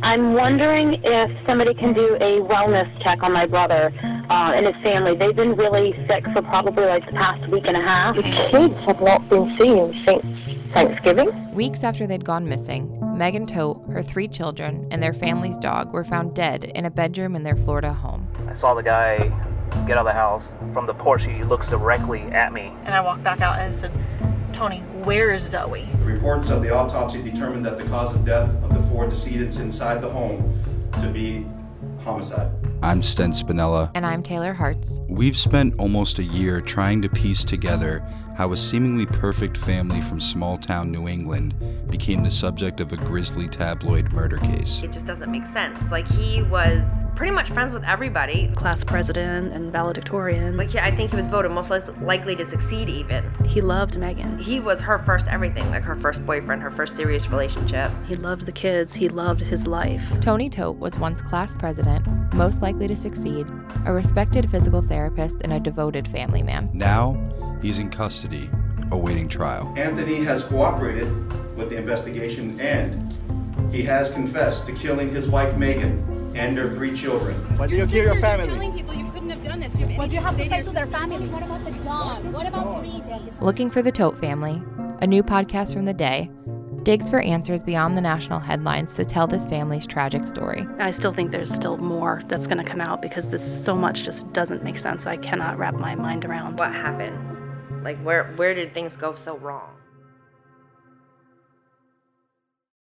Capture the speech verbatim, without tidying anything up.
I'm wondering if somebody can do a wellness check on my brother uh, and his family. They've been really sick for probably like the past week and a half. The kids have not been seen since Thanksgiving. Weeks after they'd gone missing, Megan Tote, her three children, and their family's dog were found dead in a bedroom in their Florida home. I saw the guy get out of the house. From the porch, he looks directly at me. And I walked back out and said, Tony, where is Zoe? Reports of the autopsy determined that the cause of death of the four decedents inside the home to be homicide. I'm Sten Spinella. And I'm Taylor Hartz. We've spent almost a year trying to piece together how a seemingly perfect family from small-town New England became the subject of a grisly tabloid murder case. It just doesn't make sense. Like, he was pretty much friends with everybody. Class president and valedictorian. Like, yeah, I think he was voted most li- likely to succeed even. He loved Megan. He was her first everything, like her first boyfriend, her first serious relationship. He loved the kids. He loved his life. Tony Tote was once class president, most likely to succeed, a respected physical therapist, and a devoted family man. Now, he's in custody, awaiting trial. Anthony has cooperated with the investigation and he has confessed to killing his wife Megan and their three children. Why do you kill your family? You're telling people you couldn't have done this. Do you have Why do you have to say to to their family? What about the dog? What about Breezy? Looking for the Tote Family, a new podcast from The Day, digs for answers beyond the national headlines to tell this family's tragic story. I still think there's still more that's going to come out because this so much just doesn't make sense. I cannot wrap my mind around What happened? Like, where where did things go so wrong?